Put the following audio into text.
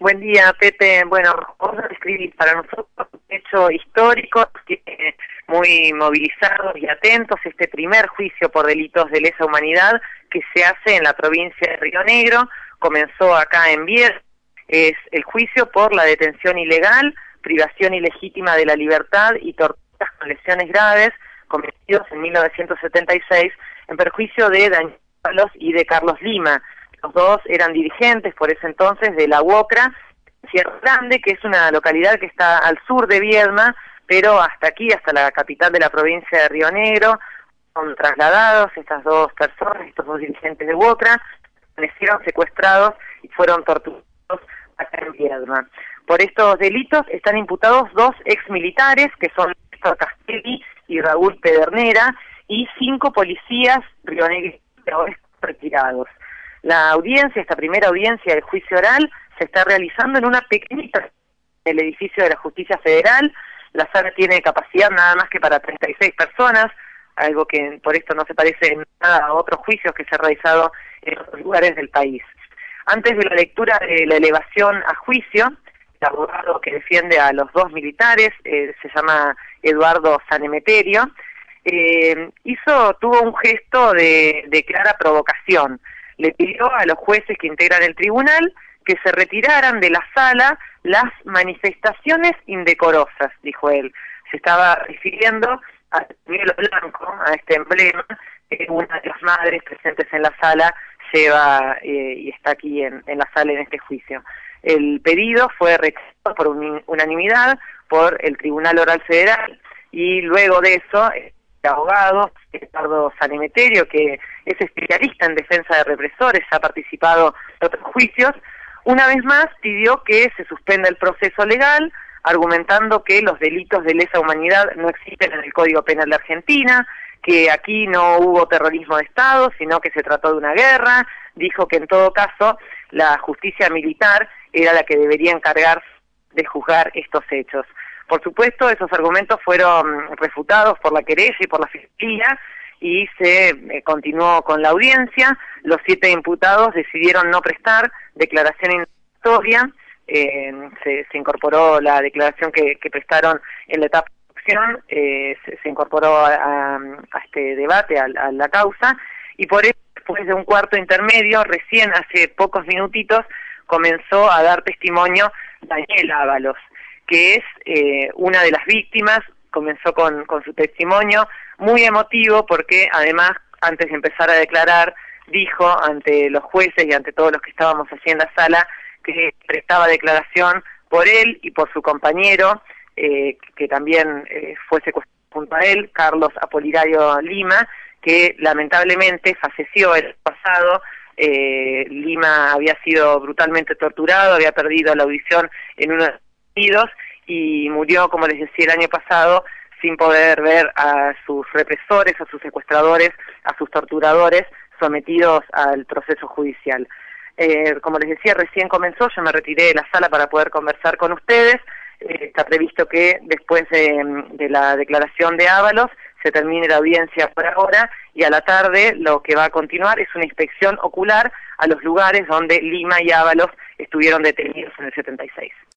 Buen día, Pepe. Bueno, vamos a describir para nosotros un hecho histórico, muy movilizados y atentos, este primer juicio por delitos de lesa humanidad que se hace en la provincia de Río Negro. Comenzó acá en Viedma. Es el juicio por la detención ilegal, privación ilegítima de la libertad y torturas con lesiones graves cometidos en 1976 en perjuicio de Daniel Ábalos y de Carlos Lima. Los dos eran dirigentes por ese entonces de la UOCRA, Sierra Grande, que es una localidad que está al sur de Viedma, pero hasta aquí, hasta la capital de la provincia de Río Negro, son trasladados estas dos personas, estos dos dirigentes de UOCRA, permanecieron secuestrados y fueron torturados acá en Viedma. Por estos delitos están imputados dos exmilitares, que son Néstor Castelli y Raúl Pedernera, y 5 policías rionegrinos retirados. La audiencia, esta primera audiencia del juicio oral, se está realizando en una pequeñita en el edificio de la Justicia Federal. La sala tiene capacidad nada más que para 36 personas, algo que por esto no se parece en nada a otros juicios que se han realizado en otros lugares del país. Antes de la lectura de la elevación a juicio, el abogado que defiende a los dos militares, se llama Eduardo Sanemeterio, tuvo un gesto de clara provocación. Le pidió a los jueces que integran el tribunal que se retiraran de la sala las manifestaciones indecorosas, dijo él. Se estaba refiriendo al pañuelo blanco, a este emblema que una de las madres presentes en la sala lleva y está aquí en la sala en este juicio. El pedido fue rechazado por unanimidad por el Tribunal Oral Federal y luego de eso el abogado Eduardo Sanemeterio, que es especialista en defensa de represores, ha participado en otros juicios, una vez más pidió que se suspenda el proceso legal, argumentando que los delitos de lesa humanidad no existen en el Código Penal de Argentina, que aquí no hubo terrorismo de Estado, sino que se trató de una guerra. Dijo que en todo caso la justicia militar era la que debería encargarse de juzgar estos hechos. Por supuesto, esos argumentos fueron refutados por la querella y por la fiscalía y se continuó con la audiencia. Los 7 imputados decidieron no prestar declaración introductoria. Se incorporó la declaración que prestaron en la etapa de acción, se incorporó a este debate, a la causa, y por eso, después de un cuarto intermedio, recién hace pocos minutitos, comenzó a dar testimonio Daniel Ábalos, que es una de las víctimas. Comenzó con su testimonio muy emotivo porque además, antes de empezar a declarar, dijo ante los jueces y ante todos los que estábamos allí en la sala que prestaba declaración por él y por su compañero, que también fue secuestrado junto a él, Carlos Apolinario Lima, que lamentablemente falleció el pasado. Lima había sido brutalmente torturado, había perdido la audición en uno de los sentidos y murió, como les decía, el año pasado sin poder ver a sus represores, a sus secuestradores, a sus torturadores sometidos al proceso judicial. Como les decía, recién comenzó, yo me retiré de la sala para poder conversar con ustedes. Está previsto que después de la declaración de Ábalos se termine la audiencia por ahora y a la tarde lo que va a continuar es una inspección ocular a los lugares donde Lima y Ábalos estuvieron detenidos en el 76.